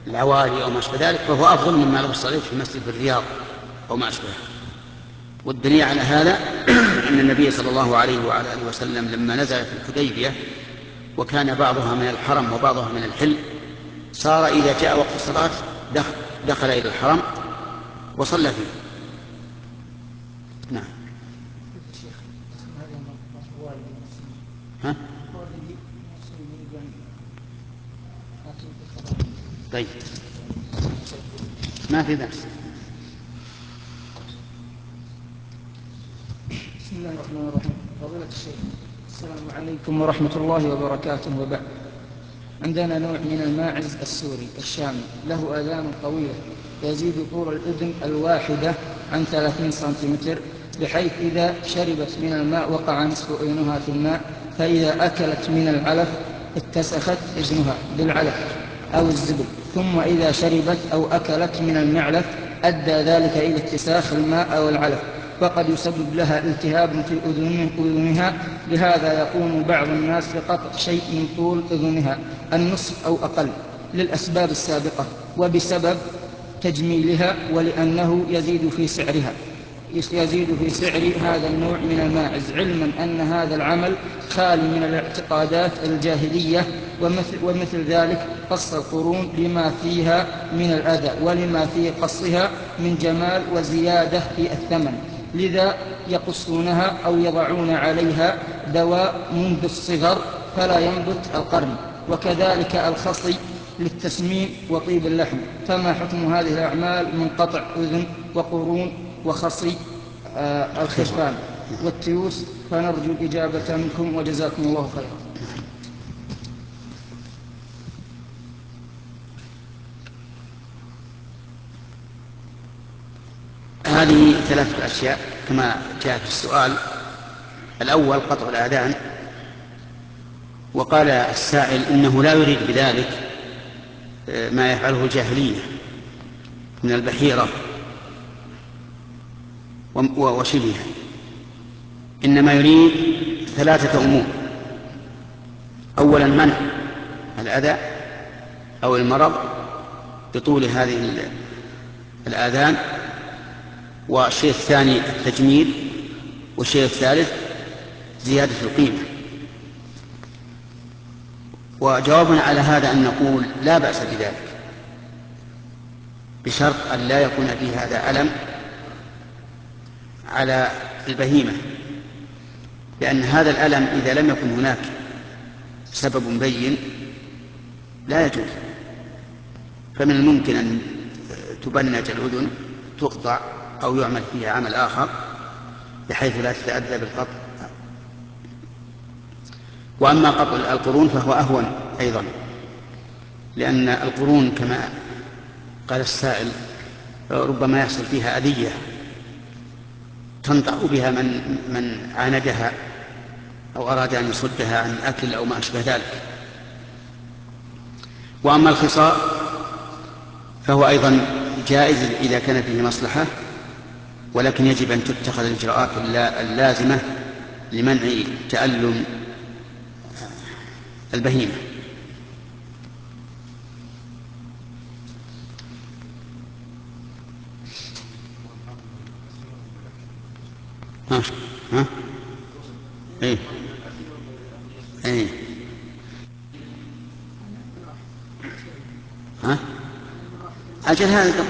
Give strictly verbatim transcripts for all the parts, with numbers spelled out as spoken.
العوالي أو ما أشبه ذلك فهو أفضل مما لو صليت في مسجد الرياض أو ما أشبه. والدليل على هذا أن النبي صلى الله عليه وعلى آله وسلم لما نزل في الحديبية وكان بعضها من الحرم وبعضها من الحل صار إذا جاء وقت الصلاة دخل, دخل إلى الحرم وصلى فيه. نعم. ها؟ طيب ما في بأس. بسم الله الرحمن الرحيم. فضيلة الشيخ السلام عليكم ورحمة الله وبركاته. وبعد، عندنا نوع من الماعز السوري الشامي له آذان طويلة يزيد طول الأذن الواحدة عن ثلاثين سنتيمتر، بحيث إذا شربت من الماء وقع نصف أذنها في الماء، فإذا أكلت من العلف اتسخت أذنها بالعلف أو الزبل، ثم إذا شربت أو أكلت من المعلف أدى ذلك إلى اتساخ الماء أو العلف، فقد يسبب لها التهاب في أذنها. لهذا يقوم بعض الناس بقطع شيء من طول أذنها النصف أو أقل للأسباب السابقة وبسبب تجميلها، ولأنه يزيد في سعرها يزيد في سعر هذا النوع من الماعز، علما أن هذا العمل خالي من الاعتقادات الجاهلية. ومثل, ومثل ذلك قص القرون لما فيها من الأذى ولما في قصها من جمال وزيادة في الثمن، لذا يقصونها أو يضعون عليها دواء منذ الصغر فلا ينبت القرن، وكذلك الخصي للتسمين وطيب اللحم. فما حكم هذه الأعمال من قطع أذن وقرون وخصي آه الخرفان والتيوس؟ فنرجو الإجابة منكم وجزاكم الله خيرا. هذه ثلاثة أشياء كما جاء في السؤال. الأول قطع الآذان، وقال السائل إنه لا يريد بذلك ما يفعله الجاهلية من البحيرة وشبهها، إنما يريد ثلاثة أمور: أولا منع الأذى أو المرض بطول هذه الآذان، والشيء الثاني التجميل، والشيء الثالث زيادة القيمة. وجوابنا على هذا أن نقول لا بأس بذلك بشرط أن لا يكون في هذا ألم على البهيمة، لأن هذا الألم إذا لم يكن هناك سبب بين لا يجوز. فمن الممكن أن تبنج الأذن تقطع أو يعمل فيها عمل آخر بحيث لا تتأذى بالقطع. وأما قطع القرون فهو أهون أيضا، لأن القرون كما قال السائل ربما يحصل فيها أذية تنطع بها من, من عاندها أو أراد أن يصدها عن أكل أو ما أشبه ذلك. وأما الخصاء فهو أيضا جائز إذا كان فيه مصلحة، ولكن يجب أن تتخذ الإجراءات اللازمة لمنع تألم البهيمة. ها ها ايه ايه ها أجل هذا قبل.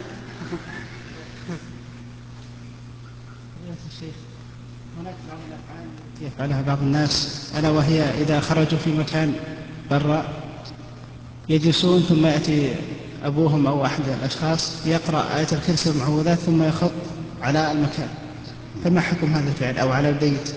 هناك بعض الأفعال التي يفعلها بعض الناس، ألا وهي إذا خرجوا في مكان برا يجلسون ثم يأتي أبوهم أو أحد الأشخاص يقرأ آية الكرسي والمعوذات ثم يخط على المكان، فما حكم هذا الفعل أو على البيت؟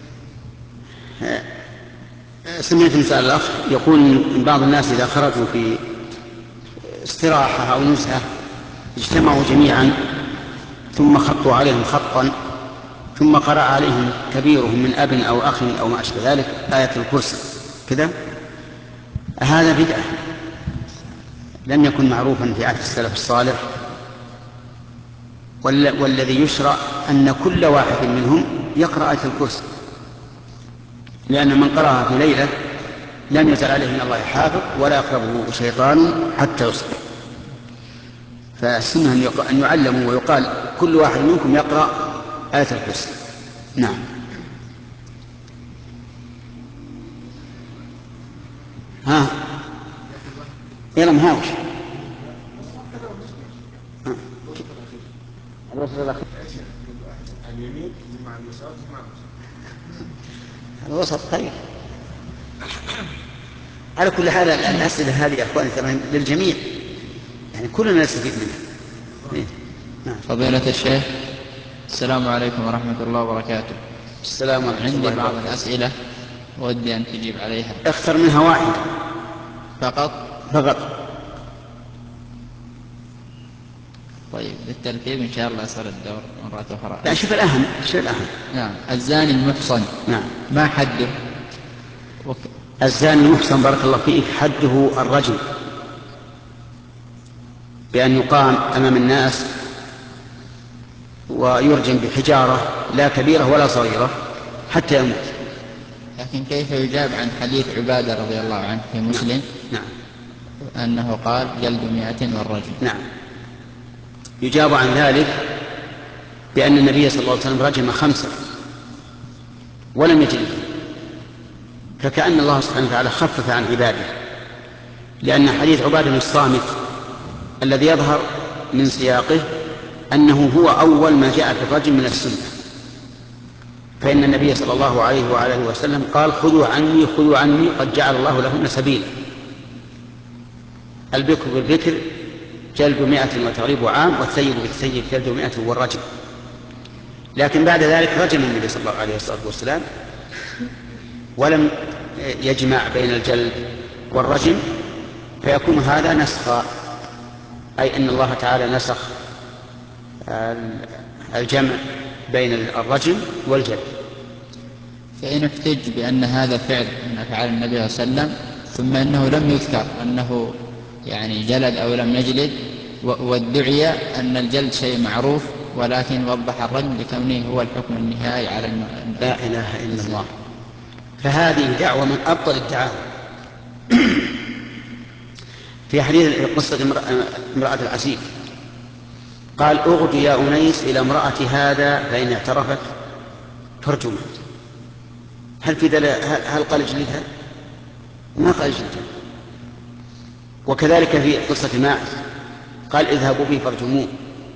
سمعت مسألة الأخ يقول إن بعض الناس إذا خرجوا في استراحة أو نزهة اجتمعوا جميعا ثم خطوا عليهم خطا ثم قرأ عليهم كبيرهم من أب أو أخ أو ما أشبه ذلك آية الكرسي كذا، هذا بدعة لم يكن معروفا في عهد السلف الصالح. والذي يشرع أن كل واحد منهم يقرأ آية الكرسي، لأن من قرأها في ليلة لم يزل عليه من الله حافظ ولا يقربه شيطان حتى يصبح. فالسنة أن, يق... أن يعلموا ويقال كل واحد منكم يقرأ آية الكرسي. نعم. ها يلا مهاوش الوسط خير. على كل حال الأسئلة هذه يا أخواني ترى للجميع، يعني كلنا نستفيد منها. نعم. فضيلة الشيخ، السلام عليكم ورحمة الله وبركاته. السلام عليكم. عندي بعض الأسئلة ودي أن تجيب عليها. اختر منها واحد فقط فقط. طيب بالترتيب إن شاء الله يصير الدور مرات أخرى. لا شوف الأهم، شوف الأهم. نعم. الزاني المحصن نعم ما حده؟ وك... الزاني المحصن بارك الله فيك حده الرجم، بأن يقام أمام الناس ويرجم بحجارة لا كبيرة ولا صغيرة حتى يموت. لكن كيف يجاب عن حديث عبادة رضي الله عنه في مسلم؟ نعم. أنه قال جلد مئة والرجم. نعم. يجاب عن ذلك بأن النبي صلى الله عليه وسلم رجم خمسة ولم يجلد، فكأن الله سبحانه وتعالى خفف عن عباده، لأن حديث عبادة بن الصامت الذي يظهر من سياقه أنه هو أول ما جاء في الرجم من السنة، فإن النبي صلى الله عليه وعلى آله وسلم قال خذوا عني خذوا عني قد جعل الله لهن سبيلا، البكر بالبكر جلد مئة وتغريب عام، والثيب بالثيب جلد مئة والرجم. لكن بعد ذلك رجم النبي صلى الله عليه وسلم ولم يجمع بين الجلد والرجم، فيكون هذا نسخا، أي أن الله تعالى نسخ الجمع بين الرجم والجلد. فإن احتج بأن هذا فعل من أفعال النبي صلى الله عليه وسلم ثم أنه لم يذكر أنه يعني جلد أو لم يجلد، وادعي أن الجلد شيء معروف ولكن وضح الرجم لكونه هو الحكم النهائي على الم... لا إله إلا الله، فهذه دعوة من أبطل الدعاوى. في حديث قصة امرأة العسيف قال اغد يا أنيس إلى امرأة هذا فإن اعترفت فارجمها. هل في دل... هل قال اجلدها؟ ما قال اجلدها. وكذلك في قصة ماعز قال اذهبوا به فارجموه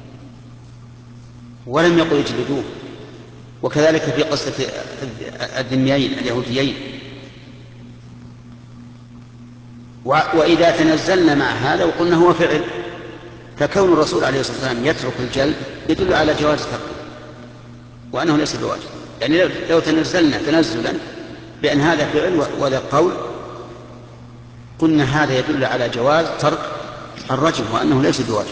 ولم يقل اجلدوه. وكذلك في قصة الذميين اليهوديين. وإذا تنزلنا مع هذا وقلنا هو فعل، فكون الرسول عليه الصلاة والسلام يترك الجلد يدل على جواز الترك وأنه ليس بواجب. يعني لو تنزلنا تنزلا بأن هذا فعل وهذا قول قلنا هذا يدل على جواز ترك الرجم وأنه ليس بواجب.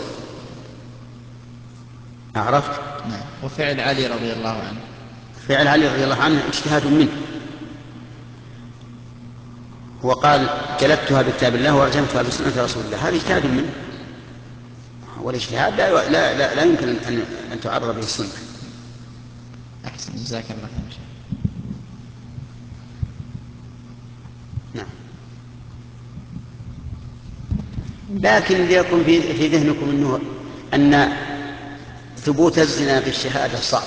عرفت؟ نعم. وفعل علي رضي الله عنه، فعل علي رضي الله عنه اجتهاد منه، هو قال جلدتها بكتاب الله ورجمتها بسنة رسول الله، هذا اجتهاد منه، والاجتهاد لا, لا, لا, لا يمكن أن, أن تعرض به السنة. أحسن، جزاك الله خير. نعم. لكن ليكن في, في ذهنكم أنه أن ثبوت الزنا بالشهادة صعب،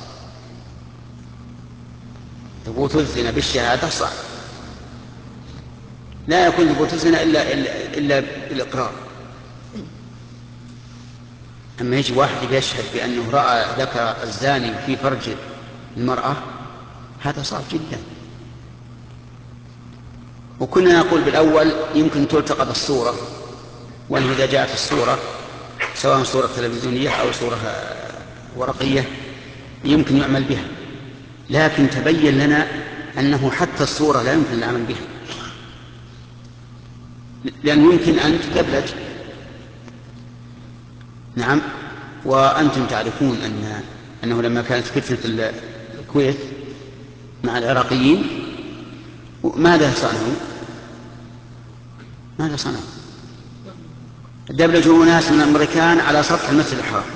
ثبوت الزنا بالشهادة صعب، لا يكون ثبوت الزنا إلا, إلا, إلا بالإقرار. أما يجي واحد يشهد بأنه رأى ذكر الزاني في فرج المرأة، هذا صعب جدا. وكنا نقول بالأول يمكن تلتقط الصورة، وأنه إذا جاءت الصورة سواء صورة تلفزيونية أو صورة ورقية يمكن يعمل بها، لكن تبين لنا أنه حتى الصورة لا يمكن العمل بها، لأن يمكن أن تدبلج. نعم. وأنتم تعرفون أن أنه لما كانت فتنة الكويت مع العراقيين ماذا صنعوا؟ ماذا صنعوا؟ دبلجوا ناس من الأمريكان على سطح المسجد الحرام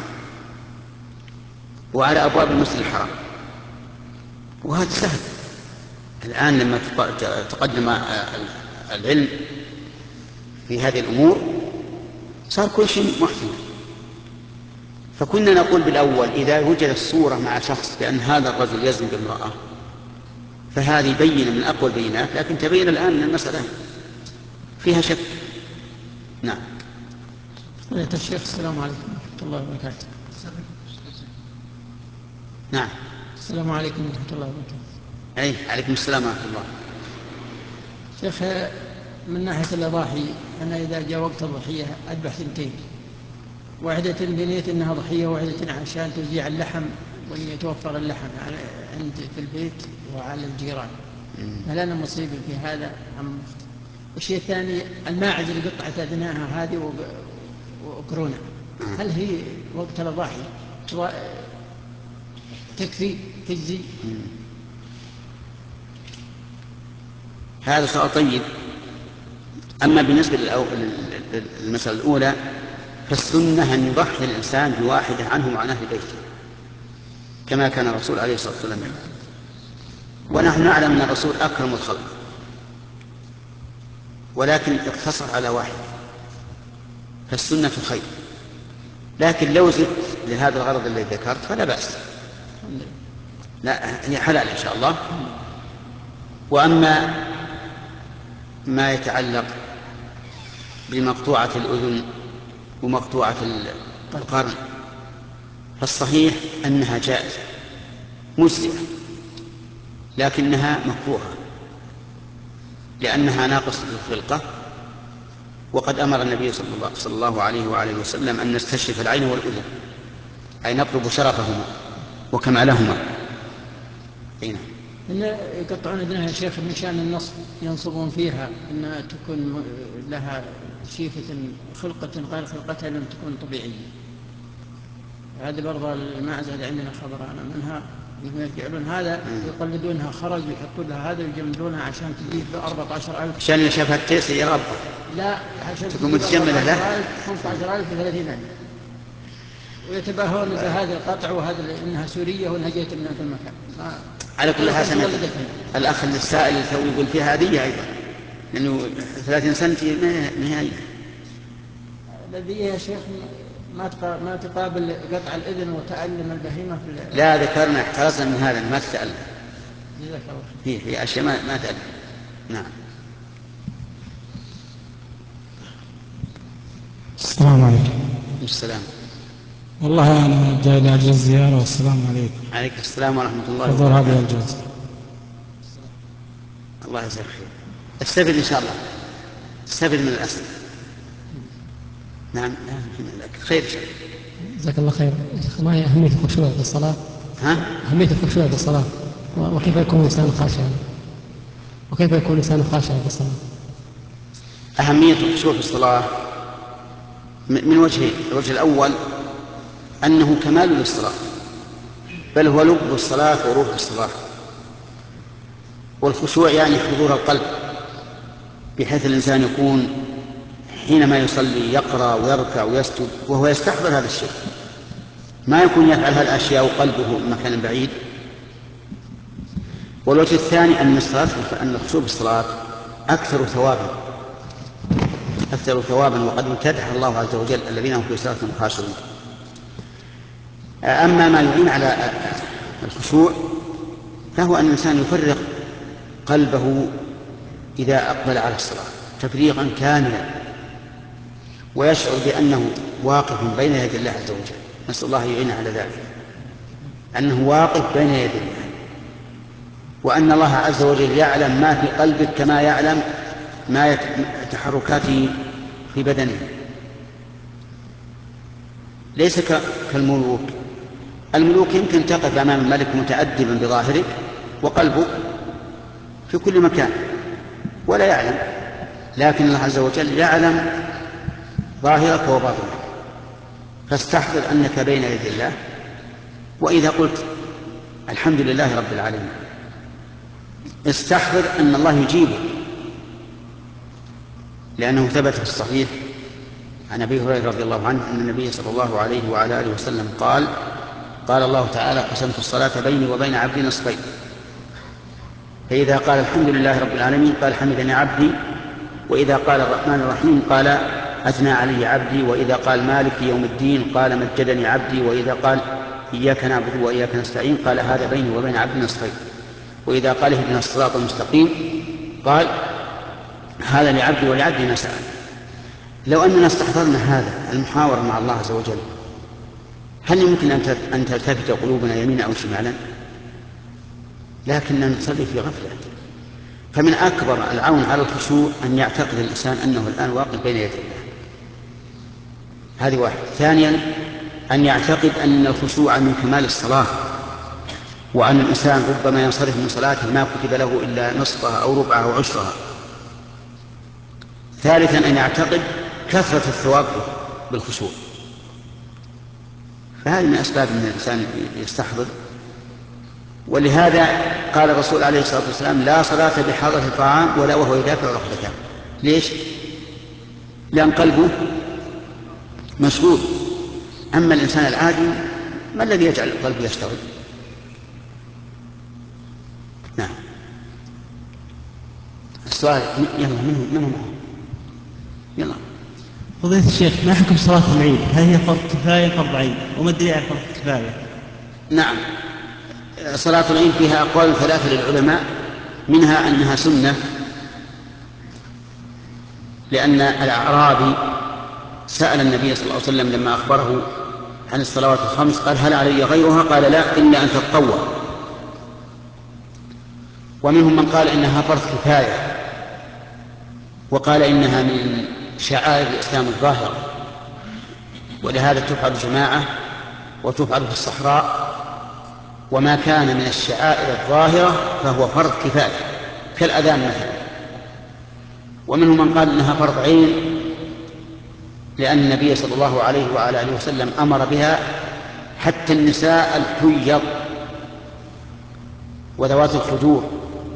وعلى أبواب المسجد الحرام، وهذا سهل. الآن لما تقدم العلم في هذه الأمور صار كل شيء محسن. فكنا نقول بالأول إذا وجدت الصورة مع شخص بأن هذا الرجل يزني بامرأة فهذه بينة من أقوى البينات، لكن تبين الآن أن المسألة فيها شك. نعم. فضيلة الشيخ السلام عليكم ورحمة الله وبركاته. نعم. السلام عليكم ورحمة الله وبركاته. أي عليكم السلام ورحمة الله. شيخ، من ناحية الأضاحي أنا إذا جاء وقت الضحية أذبح ثنتين، واحدة بنية أنها ضحية، واحدة عشان توزيع اللحم وأن يتوفر اللحم عند في البيت وعلى الجيران. هل أنا مصيب في هذا أم؟ الشيء الثاني الماعز اللي قطعت أذناها هذه وقرونة، هل هي وقت الأضاحي تكفي تجزي؟ هذا سؤال طيب. أما بالنسبة للمسألة الأولى فالسنة أن يضحي الإنسان بواحدة عنه وعن أهل بيته كما كان الرسول عليه الصلاة والسلام، ونحن نعلم أن الرسول أكرم الخلق ولكن اقتصر على واحد، فالسنة خير. لكن لو زدت لهذا الغرض الذي ذكرت فلا بأس، لا هي حلال إن شاء الله. وأما ما يتعلق بمقطوعة الأذن ومقطوعة القرن فالصحيح أنها جائزة مجزئة، لكنها مكروهة لأنها ناقصة الخلقة، وقد أمر النبي صلى الله عليه وآله وسلم أن نستشرف العين والأذن، أي نطلب شرفهما وكمالهما. إن يقطعون أذنها يا شيخ من شأن النصب، ينصبون فيها أن تكون لها شيفة خلقة غير خلقتها لم تكون طبيعية. هذه برضه الماعز هذه عندنا خبر منها، يفعلون هذا يقلدونها خرج ويحطون لها هذا ويجملونها عشان تجيب بأربعة عشر ألف عشان شافها التيس يا رب. لا عشان تكون متجملة له خمسة عشر ألف وثلاثين ألف، ويتباهون بهذا القطع وهذا إنها سورية وإنها جيت من هذا المكان. على كل حال سنة الأخ السائل اللي يقول فيها هدية أيضا، لأنه ثلاثين سنتي نهاية. الذي يا شيخ ما ما تقابل قطع الإذن وتألم البهيمة في لا ذكرنا احترزنا من هذا ما تتألم فيه في أشياء ما, ما تألم. نعم. السلام عليكم. السلام. والله أنا جاي لأجل الزيارة والسلام عليكم. عليكم السلام ورحمة الله وبركاته. حضور هذه الجلسة. الله يجزاك خير. استفد إن شاء الله، استفد من الأسئلة. نعم خير شيء. جزاك الله خير. ما هي أهمية الخشوع في الصلاة؟ ها؟ أهمية الخشوع في الصلاة وكيف يكون الإنسان خاشعا؟ وكيف يكون الإنسان خاشعا في الصلاة؟ أهمية الخشوع في الصلاة من وجهين. الوجه الأول أنه كمال للصلاة، بل هو لب الصلاة وروح الصلاة. والخشوع يعني حضور القلب، بحيث الإنسان يكون حينما يصلي يقرأ ويركع ويسجد وهو يستحضر هذا الشيء، ما يكون يفعل هذه الأشياء وقلبه مكان بعيد. والوجه الثاني أن الصلاة أن الخشوع بالصلاة أكثر ثوابا أكثر ثوابا وقد امتدح الله عز وجل الذين هم في صلاتهم خاشعون. أما ما يعين على الخشوع فهو أن الإنسان يفرغ قلبه إذا أقبل على الصلاة تفريغا كاملا، ويشعر بأنه واقف بين يدي الله عز وجل. نسأل الله يعين على ذلك، أنه واقف بين يدي الله، وأن الله عز وجل يعلم ما في قلبك كما يعلم ما تحركاته في بدنه. ليس كالملوك. الملوك يمكن تقف أمام الملك متأدبا بظاهرك وقلبك في كل مكان ولا يعلم، لكن الله عز وجل يعلم ظاهرك وباطنك. فاستحضر أنك بين يدي الله، وإذا قلت الحمد لله رب العالمين استحضر أن الله يجيبك، لأنه ثبت في الصحيح عن أبي هريرة رضي الله عنه أن النبي صلى الله عليه وعلى آله وسلم قال قال الله تعالى قسمت الصلاة بيني وبين عبدي نصفين، فإذا قال الحمد لله رب العالمين قال حمدني عبدي، وإذا قال الرحمن الرحيم قال أثنى علي عبدي، وإذا قال مالك يوم الدين قال مجدني عبدي، وإذا قال إياك نعبد وإياك نستعين قال هذا بيني وبين عبدي نصفين، وإذا قال اهدنا الصراط المستقيم قال هذا لعبدي ولعبدي ما سأل. لو أننا استحضرنا هذا المحاورة مع الله عز وجل، هل يمكن أن تلتفت قلوبنا يمينا أو شمالا؟ لكننا نصلي في غفلة. فمن أكبر العون على الخشوع أن يعتقد الإنسان أنه الآن واقف بين يدي الله، هذه واحد. ثانيا أن يعتقد أن الخشوع من كمال الصلاة، وأن الإنسان ربما ينصرف من صلاته ما كتب له إلا نصفها أو ربعها أو عشرها. ثالثا أن يعتقد كثرة الثواب بالخشوع. فهذه من أسباب أن الإنسان يستحضر. ولهذا قال الرسول عليه الصلاة والسلام لا صلاة بحضرة الطعام ولا وهو يدافع رغبته. ليش؟ لأن قلبه مشغول. أما الإنسان العادي ما الذي يجعل قلبه يشتغل؟ نعم. السؤال يلا منه منه معه يلا. فضيلة الشيخ، ما حكم صلاة العيد؟ هل هي فرض كفاية فرض عين؟ وما الدليل على فرض كفاية؟ نعم، صلاة العيد فيها أقوال ثلاثة للعلماء، منها أنها سنة، لأن الأعرابي سأل النبي صلى الله عليه وسلم لما أخبره عن الصلوات الخمس قال هل علي غيرها؟ قال لا إلا أن تتطوع. ومنهم من قال إنها فرض كفاية، وقال إنها من شعائر الإسلام الظاهرة، ولهذا تفعل جماعة وتفعل في الصحراء، وما كان من الشعائر الظاهرة فهو فرض كفاية كالأذان مثلا. ومنهم من قال إنها فرض عين، لأن النبي صلى الله عليه وعلى آله وسلم أمر بها حتى النساء الحيض وذوات الخدور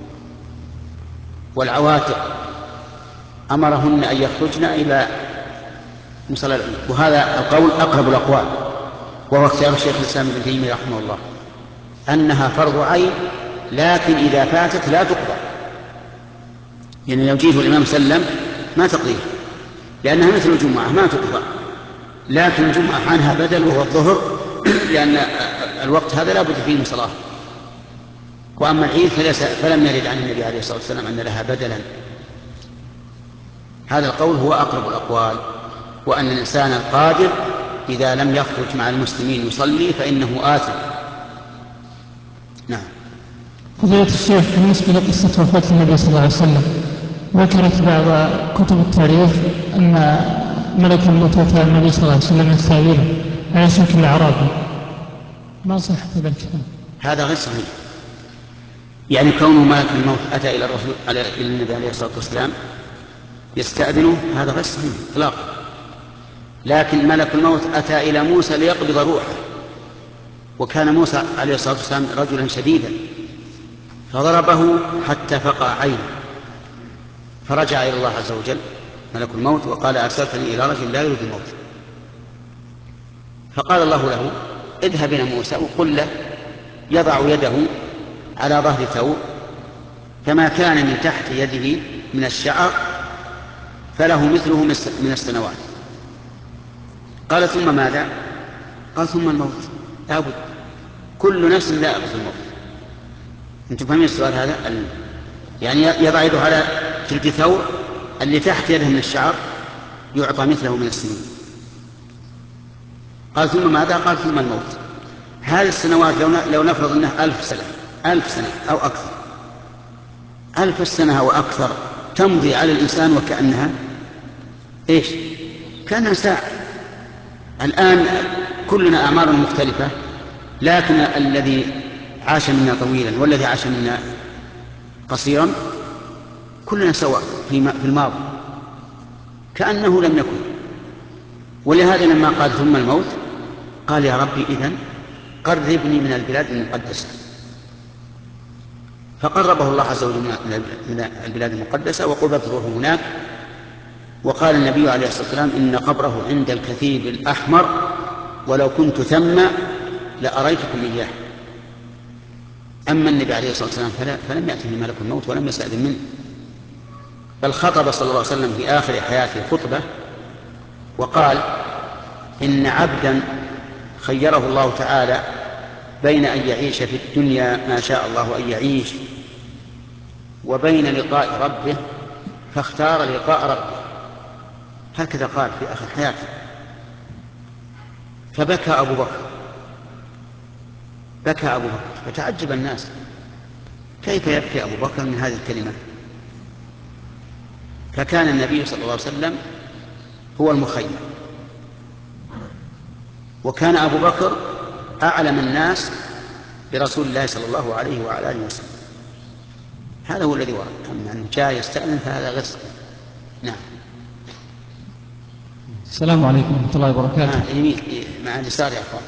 والعواتق أمرهن أن يخرجن إلى مصلى العيد. وهذا القول أقرب الأقوال، وهو اختيار الشيخ الإسلام ابن تيمية رحمه الله، أنها فرض عين، لكن إذا فاتت لا تقضى. يعني لو جيت الإمام سلم ما تقضيه، لأنها مثل الجمعة ما تقضى، لكن الجمعة عنها بدل وهو الظهر، لأن الوقت هذا لا بد فيه من صلاة. وأما العيد فلم يرد عن النبي عليه الصلاة والسلام أن لها بدلا. هذا القول هو أقرب الأقوال، وأن الإنسان القادر إذا لم يخرج مع المسلمين يصلي فإنه آثم. نعم. فضيلة الشيخ، بالنسبة لقصة وفاة النبي صلى الله عليه وسلم، ذكرت بعض كتب التاريخ أن ملك الموت أتى النبي صلى الله عليه وسلم يستعيره على شكل أعرابي. ما صحة هذا الكلام؟ هذا غير صحيح. يعني كونه ملك الموت أتى إلى الرسول إلى النبي عليه الصلاة والسلام يستأذنه هذا غير صحيح إطلاقا. لكن ملك الموت أتى إلى موسى ليقبض روحه، وكان موسى عليه الصلاة والسلام رجلا شديدا، فضربه حتى فقع عينه، فرجع إلى الله عز وجل ملك الموت وقال أرسلتني إلى رجل لا يريد الموت. فقال الله له اذهب إلى موسى وقل له يضع يده على ظهر ثوب، فما كان من تحت يده من الشعر فله مثله من السنوات. قال ثم ماذا؟ قال ثم الموت، لابد كل نفس ذائقة الموت. انتم فاهمين السؤال هذا؟ يعني يضع يده على جلد ثوب اللي تحت يده من الشعر يعطى مثله من السنين. قال ثم ماذا؟ قال ثم الموت. هذه السنوات لو نفرض انها ألف سنة ألف سنة أو أكثر، ألف سنة أو أكثر تمضي على الإنسان وكأنها إيش؟ كأنها ساعة. الآن كلنا أعمار مختلفة، لكن الذي عاش منا طويلا والذي عاش منا قصيرا كلنا سواء في الماضي كأنه لم يكن. ولهذا لما قال ثم الموت قال يا ربي إذن قربني من البلاد المقدسة، فقربه الله عز وجل من البلاد المقدسة وقبضت روحه هناك. وقال النبي عليه الصلاة والسلام إن قبره عند الكثيب الأحمر ولو كنت ثم لأريتكم إياه. أما النبي عليه الصلاة والسلام فلا فلم يأته ملك الموت ولم يستأذن منه، بل خطب صلى الله عليه وسلم في آخر حياته خطبة وقال إن عبدا خيره الله تعالى بين أن يعيش في الدنيا ما شاء الله أن يعيش وبين لقاء ربه فاختار لقاء ربه، هكذا قال في آخر حياته. فبكى أبو بكر، بكى أبو بكر، فتعجب الناس كيف يبكي أبو بكر من هذه الكلمة. فكان النبي صلى الله عليه وسلم هو المخير، وكان أبو بكر أعلم الناس برسول الله صلى الله عليه وعلى آله وسلم. هذا هو الذي ورد. أما أنه جاء يستأذن فهذا غير صحيح. نعم. السلام عليكم ورحمة الله وبركاته. آه يمين مع اليسار يا أخوان.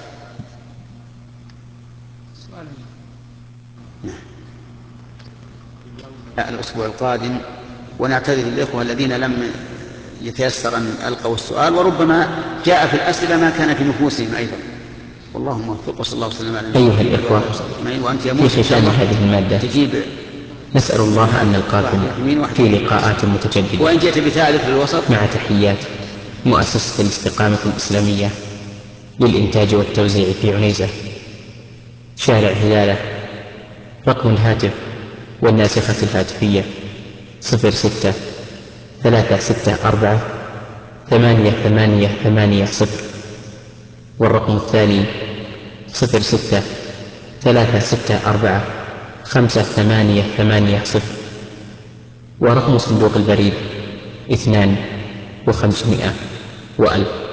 نعم. الأسبوع القادم، ونعتذر للإخوة الذين لم يتيسر أن ألقوا السؤال، وربما جاء في الأسئلة ما كان في نفوسهم أيضا. والله موفق، وصلى الله وسلم على أيها الإخوة، في ختام هذه المادة تجيب نسأل الله أن نلقاكم في لقاءات متجددة، وإن جئت بثالث للوسط. مع تحيات مؤسسة الاستقامة الإسلامية للإنتاج والتوزيع في عنيزة، شارع هلالة. رقم الهاتف والناسخة الهاتفية صفر ستة ثلاثة ستة أربعة ثمانية ثمانية ثمانية صفر، والرقم الثاني صفر ستة ثلاثة ستة أربعة خمسة ثمانية ثمانية صفر، ورقم صندوق البريد اثنان وخمسمائة وألف.